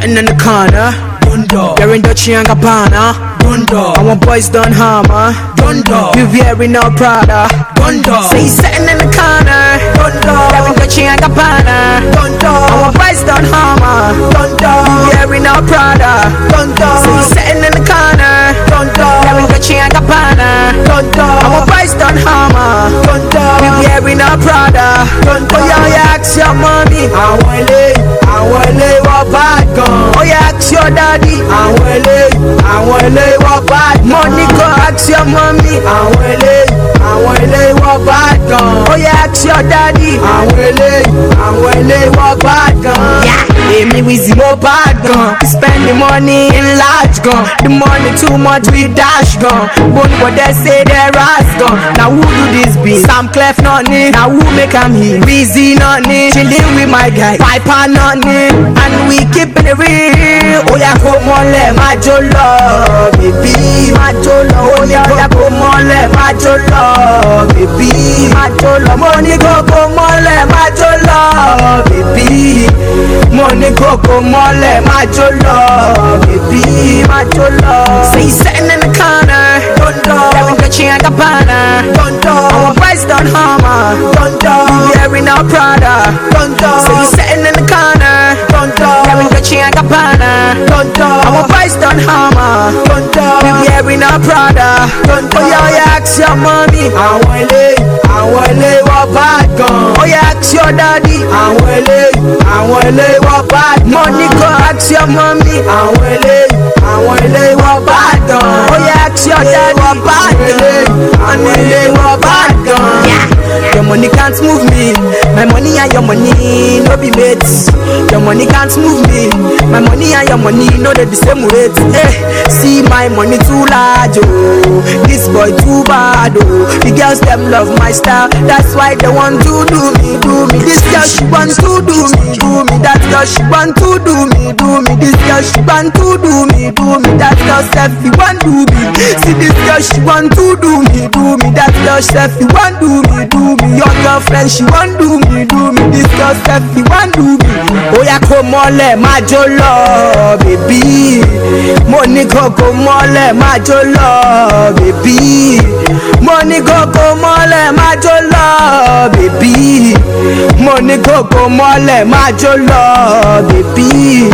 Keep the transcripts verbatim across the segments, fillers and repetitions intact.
sitting in the corner. Wearing Dolce and Gabbana. Our boys done hammer. We wearing no Prada. Say he's sitting in the corner. Wearing Dolce and Gabbana. Our boys done hammer. We wearing no Prada. Say he's sitting in the corner. Wearing Dolce and Gabbana. Our boys done hammer. We wearing no Prada. Oh yeah, yeah, ask your mommy. I want it, I want it, what bad gun. Oh yeah, ask your daddy. I want it, I want it, what bad. Money go ask your mommy. I want it, I want it, what bad gun. Oh yeah, ask your daddy. I want it, I want it, what bad gun. Yeah, hey, me with more bad gun. Spend the money in large gun. The money too much we dash gun. But what they say they ras gun. Now who do this be? Sam Clef not me. Now who make am here? Weezy not me. Chilling with my guy Piper not me. And we keeping it real. Oh yeah, come on, let my jolo, baby, my jolo. Oh yeah, yeah, come on, let my jolo, baby, my jolo. Money go, come on, let my jolo, baby. Money go, come on, let my jolo, baby, my jolo. Say he's sitting in the corner. Wearing Dolce and Gabbana. Our boys done hammer. We wearing no Prada. Say he's sitting in the corner. Wearing Dolce and Gabbana. Our boys done hammer. We wearing no Prada. Oh yeah, yeah, ask your mommy. I want it, I want it, what bad gun. Oh yeah, ask your daddy. I want it, I want it, what bad. Money go ask your mommy. I want it, I want it, what bad gun. Oh yeah, ask your daddy. What bad gun. I want it, what bad gun. Your money can't move me. My money and your money no be mates. Your money can't move me. My money and your money no they the same rate. Hey, see my money too large, oh. This boy too bad, oh. The girls them love my style. That's why they want to do me, do me. This girl she want to do me, do me. That girl she want to do me, do me. This girl she want to do me, do me. That girl self he want do me. See this girl she want to do me, do me. That girl self he want do me, do me. Your girlfriend she want do me, do me. This girl self he want do me. Oh yeah, come on, let my jolo, baby. Money go come on, let my jolo, baby. Money go come on, let my jolo, baby. Money go come on, let my jolo, baby.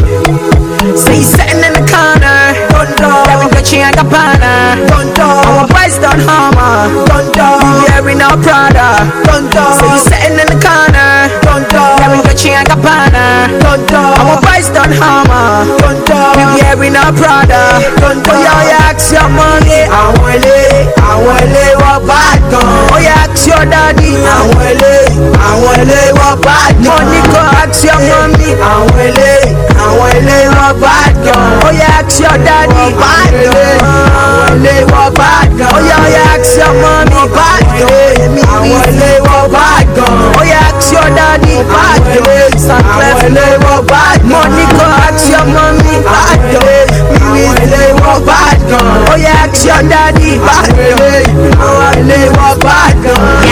Say he's sitting in the corner. Wearing Dolce and Gabbana. Our boys done hammer. We wearing no Prada. Say he's sitting in the corner. Wearing Dolce and Gabbana. Our boys done hammer. We wearing no Prada. Oh yeah, yeah, ask your money. I want it, I want it, what bad gun. Oh yeah, ask your daddy. I want it, I want it, what bad gun. Money go ask your mommy. I want it, I want it, what bad gun. Oh yeah, ask your daddy. What bad gun. I want it, what bad gun. Oh yeah, yeah, ask your mommy. Bad gun. I want it, what bad gun. Oh yeah, ask your daddy. Bad gun. I want it, what bad gun. Money go ask your mommy. Bad gun. Me with it, what bad gun. Oh yeah, ask your daddy. Bad gun. I want it, what bad gun.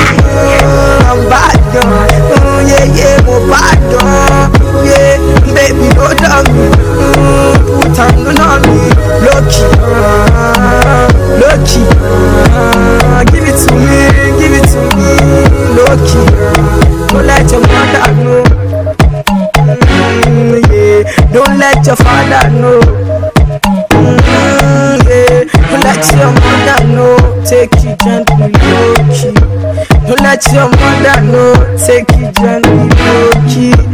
I'm bad gun. Oh yeah, yeah, what bad gun. Yeah, baby, go down me. Put on on me. Lucky, uh, lucky. Uh, give it to me, give it to me. Lucky, uh, don't let your mother know. Mm, yeah, don't let your father know. Mm, yeah, don't let your mother know. Take it gently, lucky. Don't let your mother know. Take it gently, lucky.